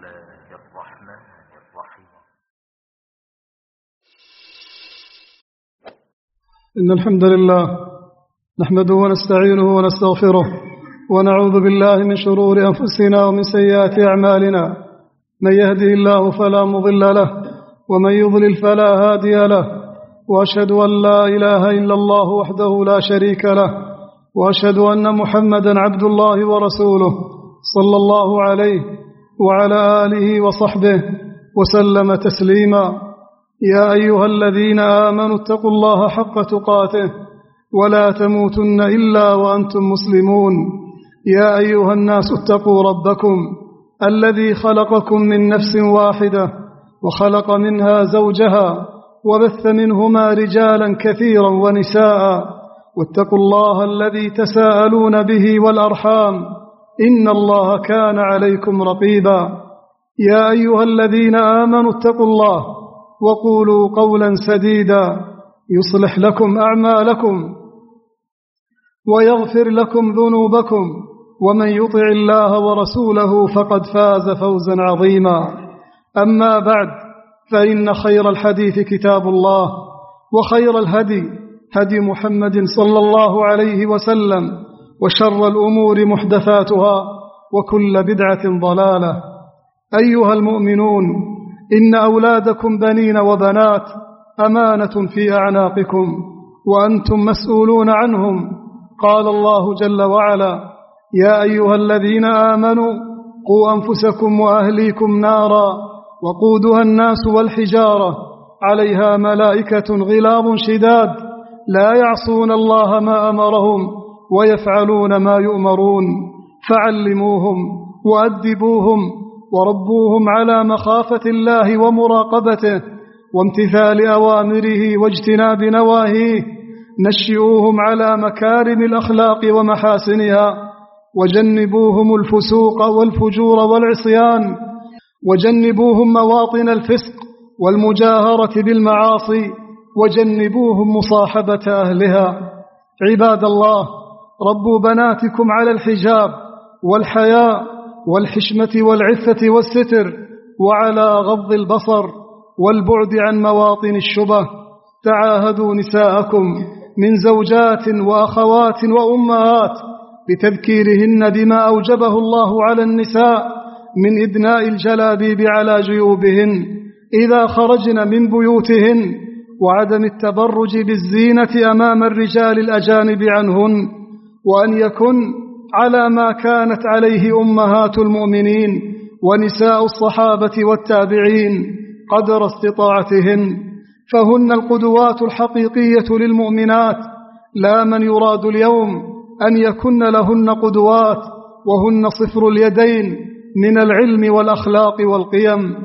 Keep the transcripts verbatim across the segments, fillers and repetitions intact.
الله الرحمن الرحيم. إن الحمد لله نحمده ونستعينه ونستغفره ونعوذ بالله من شرور أنفسنا ومن سيئات أعمالنا. من يهده الله فلا مضل له ومن يضلل فلا هادي له، وأشهد أن لا إله إلا الله وحده لا شريك له، وأشهد أن محمدا عبد الله ورسوله صلى الله عليه وعلى آله وصحبه وسلم تسليما. يا أيها الذين آمنوا اتقوا الله حق تقاته ولا تموتن إلا وأنتم مسلمون. يا أيها الناس اتقوا ربكم الذي خلقكم من نفس واحدة وخلق منها زوجها وبث منهما رجالا كثيرا ونساء، واتقوا الله الذي تساءلون به والأرحام إن الله كان عليكم رقيبا. يا أيها الذين آمنوا اتقوا الله وقولوا قولا سديدا يصلح لكم أعمالكم ويغفر لكم ذنوبكم، ومن يطع الله ورسوله فقد فاز فوزا عظيما. أما بعد، فإن خير الحديث كتاب الله، وخير الهدي هدي محمد صلى الله عليه وسلم، وشر الأمور محدثاتها، وكل بدعة ضلالة. أيها المؤمنون، إن أولادكم بنين وبنات أمانة في أعناقكم وأنتم مسؤولون عنهم. قال الله جل وعلا: يا أيها الذين آمنوا قوا أنفسكم وأهليكم نارا وقودها الناس والحجارة عليها ملائكة غلاظ شداد لا يعصون الله ما أمرهم ويفعلون ما يؤمرون. فعلموهم وأدبوهم وربوهم على مخافة الله ومراقبته وامتثال أوامره واجتناب نواهيه. نشئوهم على مكارم الأخلاق ومحاسنها، وجنبوهم الفسوق والفجور والعصيان، وجنبوهم مواطن الفسق والمجاهرة بالمعاصي، وجنبوهم مصاحبة أهلها. عباد الله، ربوا بناتكم على الحجاب والحياء والحشمة والعفة والستر، وعلى غض البصر والبعد عن مواطن الشبه. تعاهدوا نساءكم من زوجات وأخوات وأمهات بتذكيرهن بما أوجبه الله على النساء من إدناء الجلابيب على جيوبهن إذا خرجن من بيوتهن، وعدم التبرج بالزينة أمام الرجال الأجانب عنهن، وأن يكن على ما كانت عليه أمهات المؤمنين ونساء الصحابة والتابعين قدر استطاعتهن، فهن القدوات الحقيقية للمؤمنات، لا من يراد اليوم أن يكن لهن قدوات وهن صفر اليدين من العلم والأخلاق والقيم.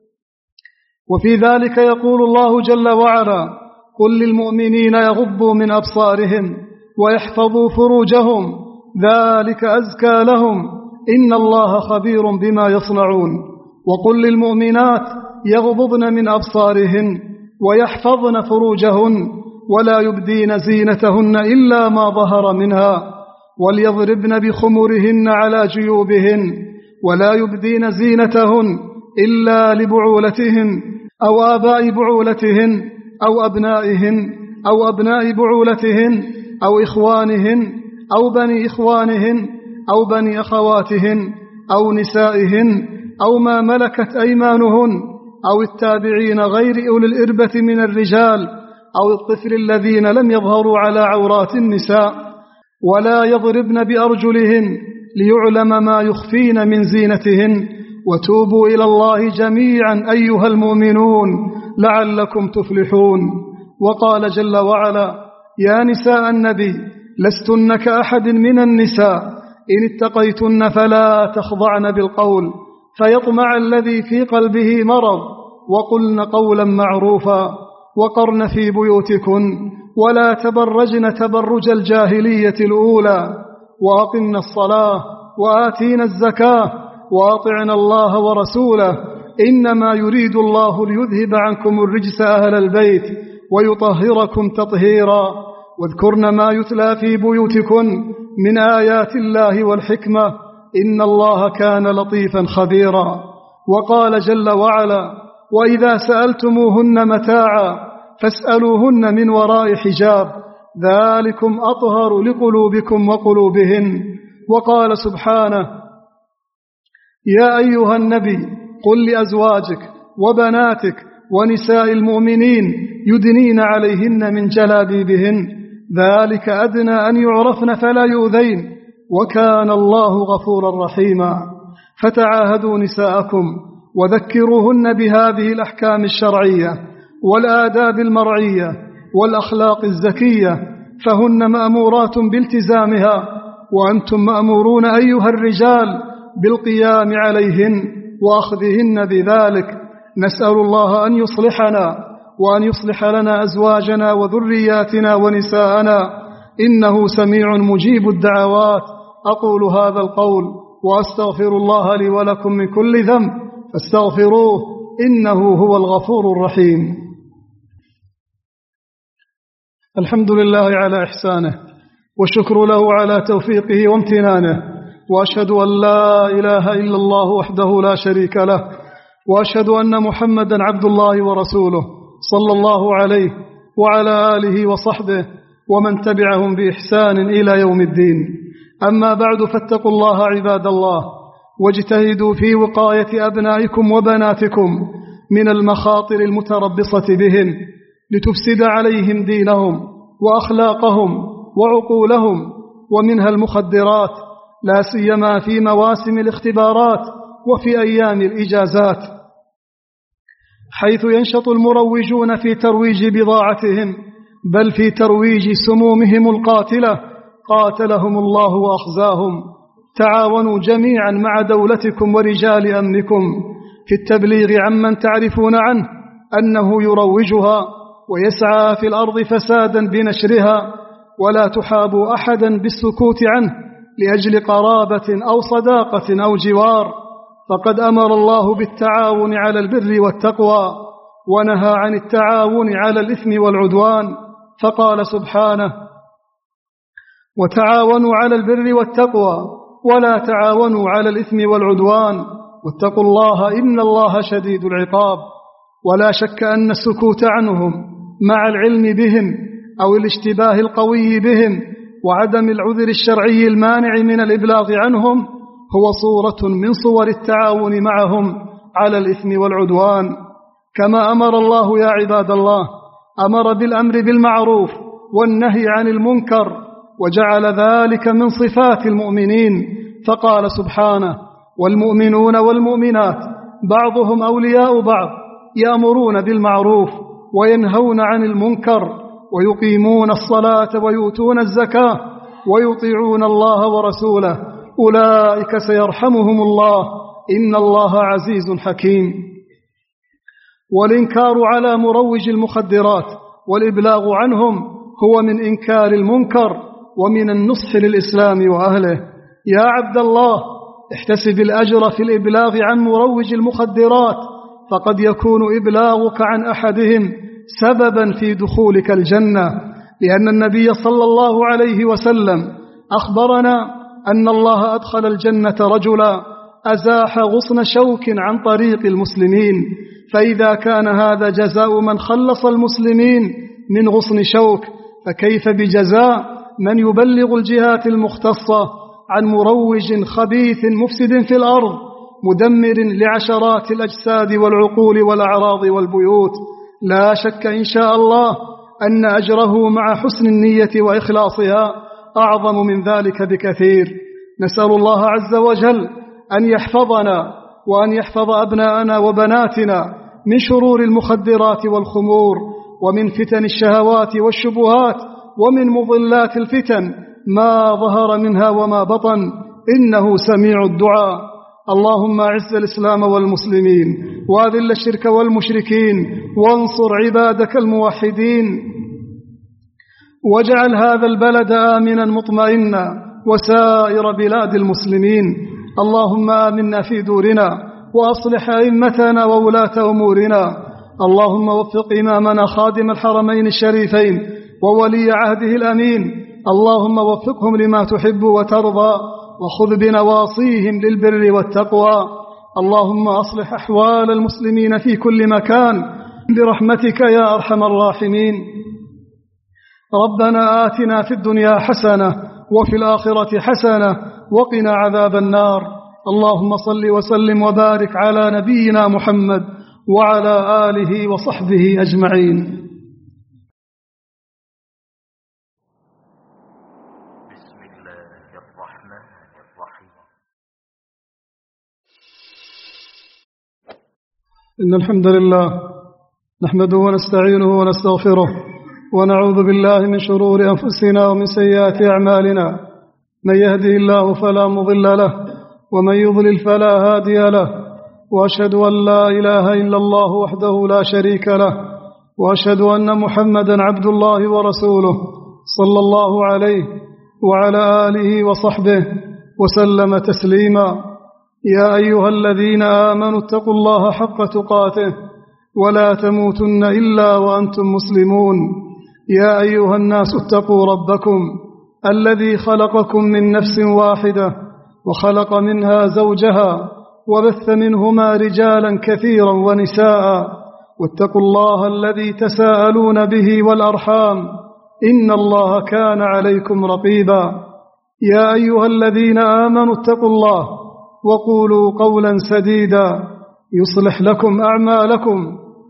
وفي ذلك يقول الله جل وعلا: قل للمؤمنين يغضوا من أبصارهم ويحفظوا فروجهم ذلك أزكى لهم إن الله خبير بما يصنعون. وقل للمؤمنات يغضضن من أبصارهن ويحفظن فروجهن ولا يبدين زينتهن إلا ما ظهر منها، وليضربن بخمرهن على جيوبهن ولا يبدين زينتهن إلا لبعولتهن أو آباء بعولتهن أو أبنائهن أو أبناء بعولتهن أو إخوانهن أو بني إخوانهن أو بني أخواتهن أو نسائهن أو ما ملكت أيمانهن أو التابعين غير أولي الإربة من الرجال أو الطفل الذين لم يظهروا على عورات النساء. ولا يضربن بأرجلهن ليعلم ما يخفين من زينتهن. وتوبوا إلى الله جميعا أيها المؤمنون لعلكم تفلحون. وقال جل وعلا: يا نساء النبي لستن كأحد من النساء إن اتقيتن فلا تخضعن بالقول فيطمع الذي في قلبه مرض، وقلن قولا معروفا، وقرن في بيوتكن ولا تبرجن تبرج الجاهلية الأولى، وأقمن الصلاة وآتينا الزكاة وأطعنا الله ورسوله إنما يريد الله ليذهب عنكم الرجس أهل البيت ويطهركم تطهيرا. واذكرن ما يتلى في بيوتكن من آيات الله والحكمة إن الله كان لطيفا خبيرا. وقال جل وعلا: وإذا سألتموهن متاعا فاسألوهن من وراء حجاب ذلكم أطهر لقلوبكم وقلوبهن. وقال سبحانه: يا أيها النبي قل لأزواجك وبناتك ونساء المؤمنين يدنين عليهن من جلابيبهن ذلك أدنى أن يعرفن فلا يؤذين وكان الله غفورا رحيما. فتعاهدوا نساءكم وذكروهن بهذه الأحكام الشرعية والآداب المرعية والأخلاق الزكية، فهن مأمورات بالتزامها، وأنتم مأمورون أيها الرجال بالقيام عليهن وأخذهن بذلك. نسأل الله أن يصلحنا وأن يصلح لنا أزواجنا وذرياتنا ونساءنا، إنه سميع مجيب الدعوات. أقول هذا القول وأستغفر الله لي ولكم من كل ذنب فاستغفروه إنه هو الغفور الرحيم. الحمد لله على إحسانه والشكر له على توفيقه وامتنانه، وأشهد أن لا إله إلا الله وحده لا شريك له، وأشهد أن محمدا عبد الله ورسوله صلى الله عليه وعلى آله وصحبه ومن تبعهم بإحسان إلى يوم الدين. أما بعد، فاتقوا الله عباد الله، واجتهدوا في وقاية أبنائكم وبناتكم من المخاطر المتربصة بهم لتفسد عليهم دينهم وأخلاقهم وعقولهم، ومنها المخدرات، لا سيما في مواسم الاختبارات وفي أيام الإجازات، حيث ينشط المروجون في ترويج بضاعتهم بل في ترويج سمومهم القاتلة قاتلهم الله وأخزاهم. تعاونوا جميعا مع دولتكم ورجال أمنكم في التبليغ عمن تعرفون عنه أنه يروجها ويسعى في الأرض فسادا بنشرها، ولا تحابوا أحدا بالسكوت عنه لأجل قرابة أو صداقة أو جوار، فقد أمر الله بالتعاون على البر والتقوى ونهى عن التعاون على الإثم والعدوان، فقال سبحانه: وتعاونوا على البر والتقوى ولا تعاونوا على الإثم والعدوان واتقوا الله إن الله شديد العقاب. ولا شك أن السكوت عنهم مع العلم بهم أو الاشتباه القوي بهم وعدم العذر الشرعي المانع من الإبلاغ عنهم هو صورة من صور التعاون معهم على الإثم والعدوان. كما أمر الله يا عباد الله، أمر بالأمر بالمعروف والنهي عن المنكر، وجعل ذلك من صفات المؤمنين، فقال سبحانه: والمؤمنون والمؤمنات بعضهم أولياء بعض يأمرون بالمعروف وينهون عن المنكر ويقيمون الصلاة ويؤتون الزكاة ويطيعون الله ورسوله أولئك سيرحمهم الله إن الله عزيز حكيم. والإنكار على مروج المخدرات والإبلاغ عنهم هو من إنكار المنكر ومن النصح للإسلام وأهله. يا عبد الله، احتسب الأجر في الإبلاغ عن مروج المخدرات، فقد يكون إبلاغك عن أحدهم سببا في دخولك الجنة، لأن النبي صلى الله عليه وسلم أخبرنا أن الله أدخل الجنة رجلا أزاح غصن شوك عن طريق المسلمين، فإذا كان هذا جزاء من خلص المسلمين من غصن شوك، فكيف بجزاء من يبلغ الجهات المختصة عن مروج خبيث مفسد في الأرض مدمر لعشرات الأجساد والعقول والأعراض والبيوت؟ لا شك إن شاء الله أن أجره مع حسن النية وإخلاصها أعظم من ذلك بكثير. نسأل الله عز وجل أن يحفظنا وأن يحفظ أبناءنا وبناتنا من شرور المخدرات والخمور ومن فتن الشهوات والشبهات ومن مضلات الفتن ما ظهر منها وما بطن، إنه سميع الدعاء. اللهم أعز الإسلام والمسلمين وأذل الشرك والمشركين وانصر عبادك الموحدين، واجعل هذا البلد آمنا مطمئنا وسائر بلاد المسلمين. اللهم آمنا في دورنا وأصلح أئمتنا وولاة أمورنا. اللهم وفق إمامنا خادم الحرمين الشريفين وولي عهده الأمين، اللهم وفقهم لما تحب وترضى، وخذ بنواصيهم للبر والتقوى. اللهم أصلح أحوال المسلمين في كل مكان برحمتك يا أرحم الراحمين. ربنا آتنا في الدنيا حسنة وفي الآخرة حسنة وقنا عذاب النار. اللهم صل وسلم وبارك على نبينا محمد وعلى آله وصحبه أجمعين. بسم الله الرحمن الرحيم. إن الحمد لله نحمده ونستعينه ونستغفره ونعوذ بالله من شرور أنفسنا ومن سيئات أعمالنا. من يهده الله فلا مضل له ومن يضلل فلا هادي له، وأشهد أن لا إله إلا الله وحده لا شريك له، وأشهد أن محمدا عبد الله ورسوله صلى الله عليه وعلى آله وصحبه وسلم تسليما. يا أيها الذين آمنوا اتقوا الله حق تقاته ولا تموتن إلا وأنتم مسلمون. يا أيها الناس اتقوا ربكم الذي خلقكم من نفس واحدة وخلق منها زوجها وبث منهما رجالا كثيرا ونساء، واتقوا الله الذي تساءلون به والأرحام إن الله كان عليكم رقيبا. يا أيها الذين آمنوا اتقوا الله وقولوا قولا سديدا يصلح لكم أعمالكم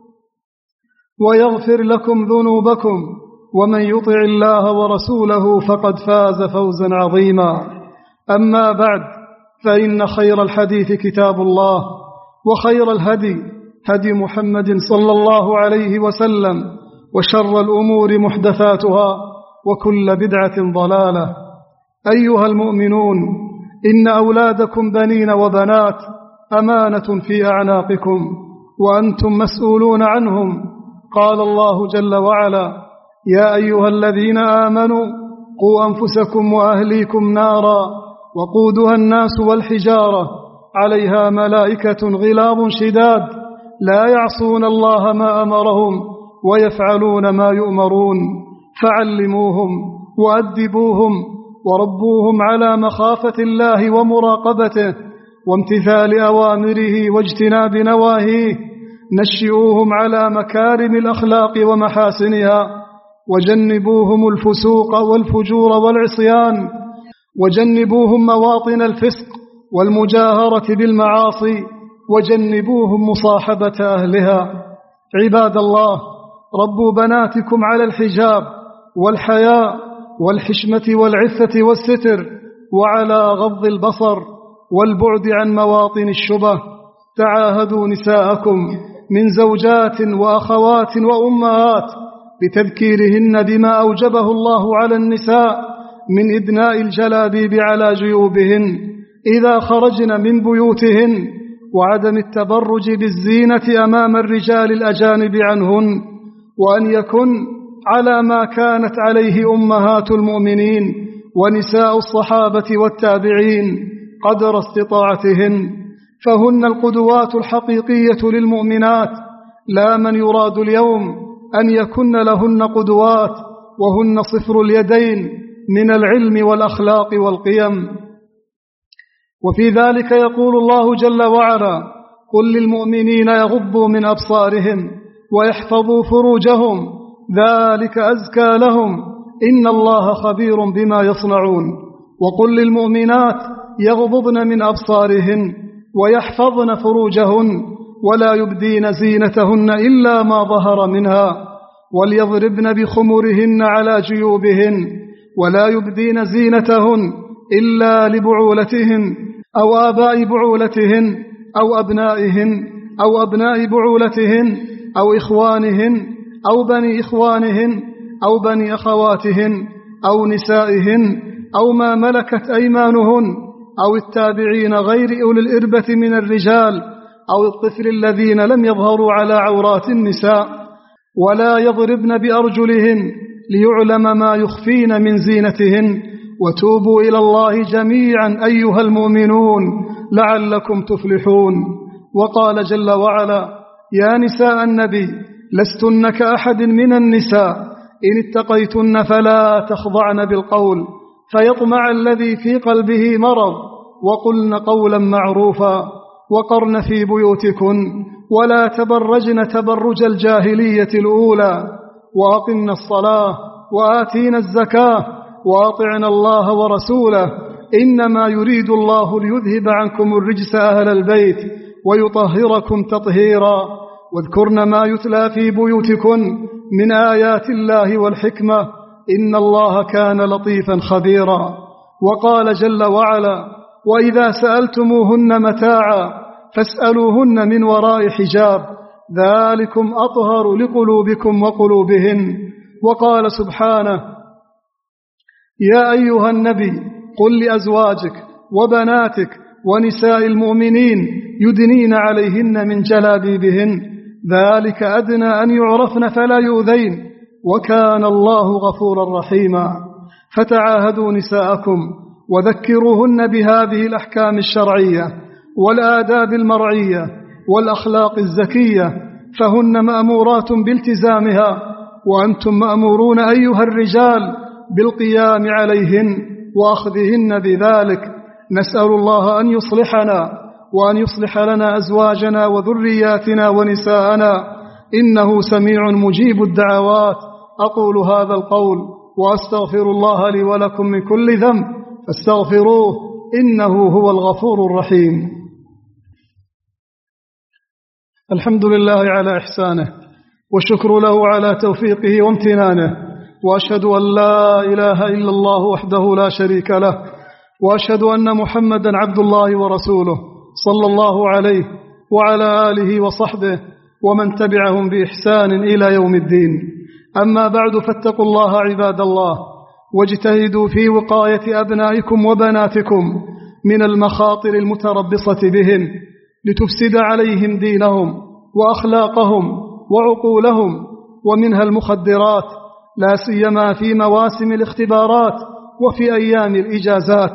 ويغفر لكم ذنوبكم، ومن يطع الله ورسوله فقد فاز فوزا عظيما. أما بعد، فإن خير الحديث كتاب الله، وخير الهدي هدي محمد صلى الله عليه وسلم، وشر الأمور محدثاتها وكل بدعة ضلالة. أيها المؤمنون، إن أولادكم بنين وبنات أمانة في أعناقكم وأنتم مسؤولون عنهم. قال الله جل وعلا: يا أيها الذين آمنوا قوا أنفسكم وأهليكم نارا وقودها الناس والحجارة عليها ملائكة غلاظ شداد لا يعصون الله ما أمرهم ويفعلون ما يؤمرون. فعلموهم وأدبوهم وربوهم على مخافة الله ومراقبته وامتثال أوامره واجتناب نواهيه. نشئوهم على مكارم الأخلاق ومحاسنها، وجنبوهم الفسوق والفجور والعصيان، وجنبوهم مواطن الفسق والمجاهرة بالمعاصي، وجنبوهم مصاحبة أهلها. عباد الله، ربوا بناتكم على الحجاب والحياء والحشمة والعفة والستر، وعلى غض البصر والبعد عن مواطن الشبه. تعاهدوا نساءكم من زوجات وأخوات وأمهات بتذكيرهن بما أوجبه الله على النساء من إدناء الجلابيب على جيوبهن إذا خرجن من بيوتهن، وعدم التبرج بالزينة أمام الرجال الأجانب عنهن، وأن يكن على ما كانت عليه أمهات المؤمنين ونساء الصحابة والتابعين قدر استطاعتهن، فهن القدوات الحقيقية للمؤمنات، لا من يراد اليوم أن يكن لهن قدوات وهن صفر اليدين من العلم والأخلاق والقيم. وفي ذلك يقول الله جل وعلا: قل للمؤمنين يغضوا من أبصارهم ويحفظوا فروجهم ذلك أزكى لهم إن الله خبير بما يصنعون. وقل للمؤمنات يغضضن من أبصارهن ويحفظن فروجهن ولا يبدين زينتهن إلا ما ظهر منها، وليضربن بخمرهن على جيوبهن، ولا يبدين زينتهن إلا لبعولتهن أو آباء بعولتهن أو أبنائهن أو أبناء بعولتهن أو إخوانهن أو بني إخوانهن أو بني أخواتهن أو نسائهن أو ما ملكت أيمانهن أو التابعين غير أولي الإربة من الرجال أو الطفل الذين لم يظهروا على عورات النساء. ولا يضربن بأرجلهن ليعلم ما يخفين من زينتهن. وتوبوا إلى الله جميعا أيها المؤمنون لعلكم تفلحون. وقال جل وعلا: يا نساء النبي لستن كأحد من النساء إن اتقيتن فلا تخضعن بالقول فيطمع الذي في قلبه مرض وقلن قولا معروفا وقرن في بيوتكن ولا تبرجن تبرج الجاهلية الأولى وأقمنا الصلاة وآتينا الزكاة وأطعنا الله ورسوله إنما يريد الله ليذهب عنكم الرجس أهل البيت ويطهركم تطهيرا واذكرن ما يتلى في بيوتكن من آيات الله والحكمة إن الله كان لطيفا خبيرا. وقال جل وعلا وإذا سألتموهن متاعا فاسألوهن من وراء حجاب ذلكم أطهر لقلوبكم وقلوبهن. وقال سبحانه يا أيها النبي قل لأزواجك وبناتك ونساء المؤمنين يدنين عليهن من جلابيبهن ذلك أدنى أن يعرفن فلا يؤذين وكان الله غفورا رحيما. فتعاهدوا نساءكم وذكروهن بهذه الأحكام الشرعية والآداب المرعية والأخلاق الزكية فهن مأمورات بالتزامها وأنتم مأمورون أيها الرجال بالقيام عليهن وأخذهن بذلك. نسأل الله أن يصلحنا وأن يصلح لنا أزواجنا وذرياتنا ونساءنا إنه سميع مجيب الدعوات. أقول هذا القول وأستغفر الله لي ولكم من كل ذنب فاستغفروه إنه هو الغفور الرحيم. الحمد لله على إحسانه والشكر له على توفيقه وامتنانه وأشهد أن لا إله إلا الله وحده لا شريك له وأشهد أن محمدا عبد الله ورسوله صلى الله عليه وعلى آله وصحبه ومن تبعهم بإحسان إلى يوم الدين. أما بعد فاتقوا الله عباد الله واجتهدوا في وقاية أبنائكم وبناتكم من المخاطر المتربصة بهم لتفسد عليهم دينهم وأخلاقهم وعقولهم ومنها المخدرات لا سيما في مواسم الاختبارات وفي أيام الإجازات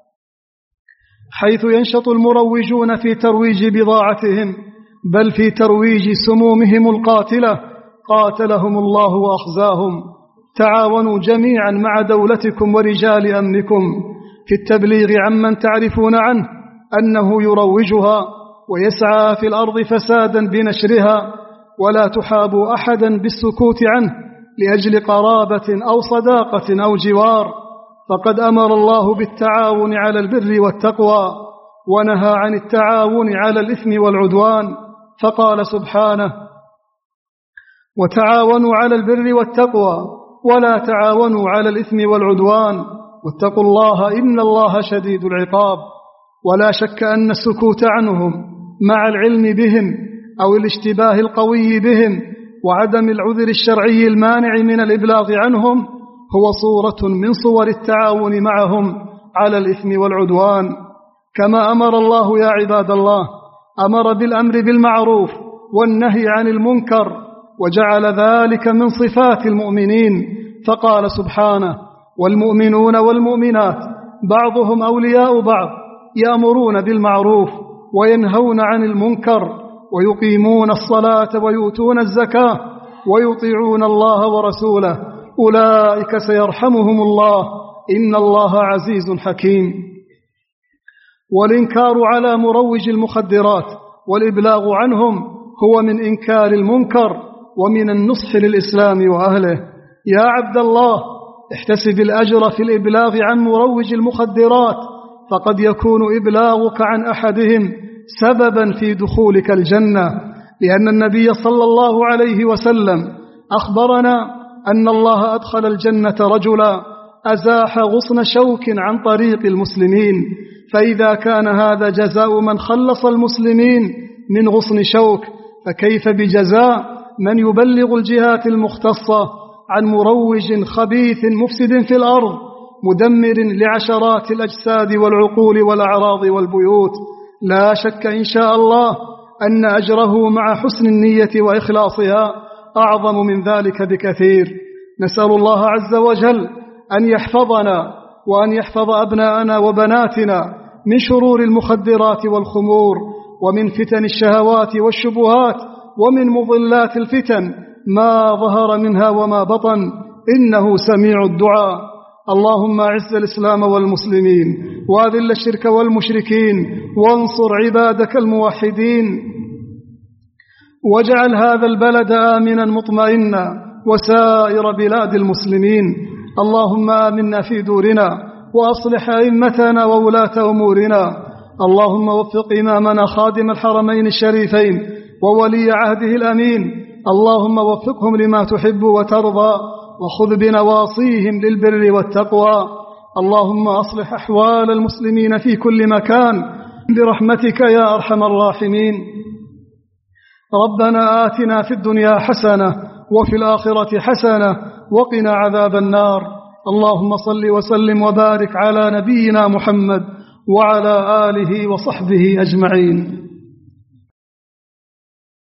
حيث ينشط المروجون في ترويج بضاعتهم بل في ترويج سمومهم القاتلة قاتلهم الله وأخزاهم. تعاونوا جميعا مع دولتكم ورجال أمنكم في التبليغ عمن تعرفون عنه أنه يروجها ويسعى في الأرض فسادا بنشرها ولا تحابوا أحدا بالسكوت عنه لأجل قرابة أو صداقة أو جوار فقد أمر الله بالتعاون على البر والتقوى ونهى عن التعاون على الإثم والعدوان فقال سبحانه وتعاونوا على البر والتقوى ولا تعاونوا على الإثم والعدوان واتقوا الله إن الله شديد العقاب. ولا شك أن السكوت عنهم مع العلم بهم أو الاشتباه القوي بهم وعدم العذر الشرعي المانع من الإبلاغ عنهم هو صورة من صور التعاون معهم على الإثم والعدوان. كما أمر الله يا عباد الله أمر بالأمر بالمعروف والنهي عن المنكر وجعل ذلك من صفات المؤمنين فقال سبحانه والمؤمنون والمؤمنات بعضهم أولياء بعض يأمرون بالمعروف وينهون عن المنكر ويقيمون الصلاة ويؤتون الزكاة ويطيعون الله ورسوله أولئك سيرحمهم الله إن الله عزيز حكيم. والإنكار على مروج المخدرات والإبلاغ عنهم هو من إنكار المنكر ومن النصح للإسلام وأهله. يا عبد الله احتسب الأجر في الإبلاغ عن مروج المخدرات فقد يكون إبلاغك عن أحدهم سببا في دخولك الجنة لأن النبي صلى الله عليه وسلم أخبرنا أن الله أدخل الجنة رجلا أزاح غصن شوك عن طريق المسلمين فإذا كان هذا جزاء من خلص المسلمين من غصن شوك فكيف بجزاء من يبلغ الجهات المختصة عن مروج خبيث مفسد في الأرض مدمر لعشرات الأجساد والعقول والأعراض والبيوت. لا شك إن شاء الله أن أجره مع حسن النية وإخلاصها أعظم من ذلك بكثير. نسأل الله عز وجل أن يحفظنا وأن يحفظ أبناءنا وبناتنا من شرور المخدرات والخمور ومن فتن الشهوات والشبهات ومن مضلات الفتن ما ظهر منها وما بطن إنه سميع الدعاء. اللهم أعز الإسلام والمسلمين وأذل الشرك والمشركين وانصر عبادك الموحدين، واجعل هذا البلد آمنا مطمئنا وسائر بلاد المسلمين. اللهم آمنا في دورنا وأصلح أئمتنا وولاة أمورنا. اللهم وفق إمامنا خادم الحرمين الشريفين وولي عهده الأمين، اللهم وفقهم لما تحب وترضى، وخذ بنواصيهم للبر والتقوى. اللهم أصلح أحوال المسلمين في كل مكان برحمتك يا أرحم الراحمين. ربنا آتنا في الدنيا حسنة وفي الآخرة حسنة وقنا عذاب النار. اللهم صل وسلم وبارك على نبينا محمد وعلى آله وصحبه أجمعين.